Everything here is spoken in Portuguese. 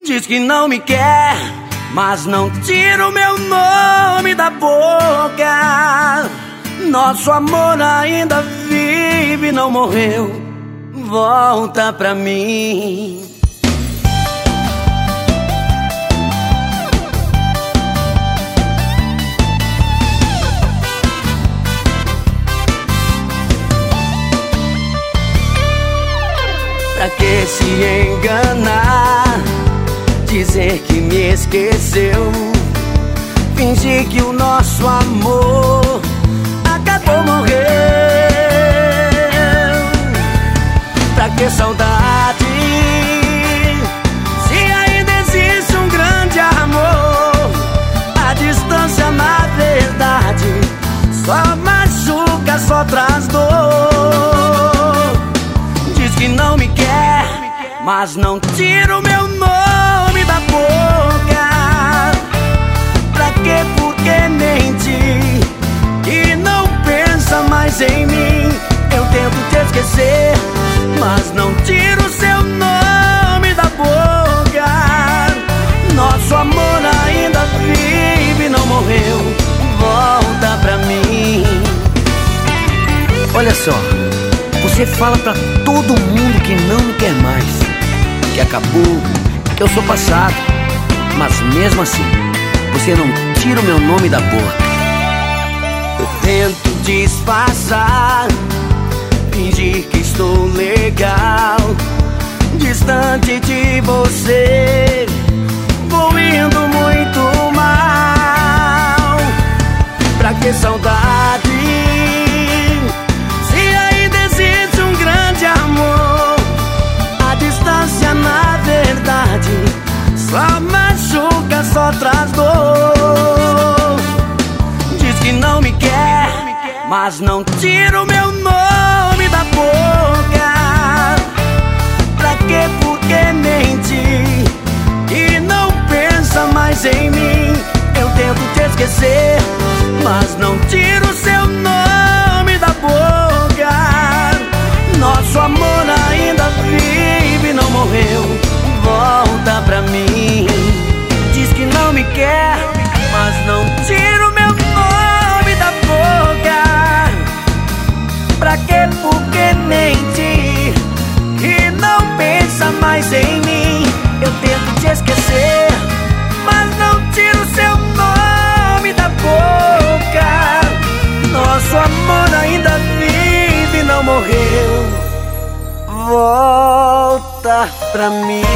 Diz que não me quer, mas não tira o meu nome da boca. Nosso amor ainda vive, não morreu. Volta pra mim. Pra que se enganar, dizer que me esqueceu, fingir que o nosso amor acabou, morreu. Pra que saudade, se ainda existe um grande amor? A distância na verdade só machuca, só traz dor. Diz que não me quer, mas não tira o meu nome da boca. Pra que, por que mentir? E não pensa mais em mim. Eu tento te esquecer, mas não tiro o seu nome da boca. Nosso amor ainda vive, não morreu. Volta pra mim. Olha só, você fala pra todo mundo que não me quer mais, que acabou, que eu sou passado. Mas mesmo assim, você não tira o meu nome da boca. Eu tento disfarçar, fingir que estou legal, distante de você, vou indo muito mal. Pra que saudade, se ainda existe um grande amor? A distância na verdade só machuca, só traz dor. Diz que não me quer, mas não tira o meu nome da boca. Pra que, por que mentir? E não pensa mais em mim. Eu tento te esquecer, mas não tiro o seu nome da boca. Nosso amor ainda vive, não morreu. Volta pra mim. Diz que não me quer, mas não tira o meu nome da boca. Pra que, por que mentir? E não pensa mais em mim. Eu tento te esquecer, mas não tiro o seu nome da boca. Nosso amor ainda vive, não morreu. Volta pra mim.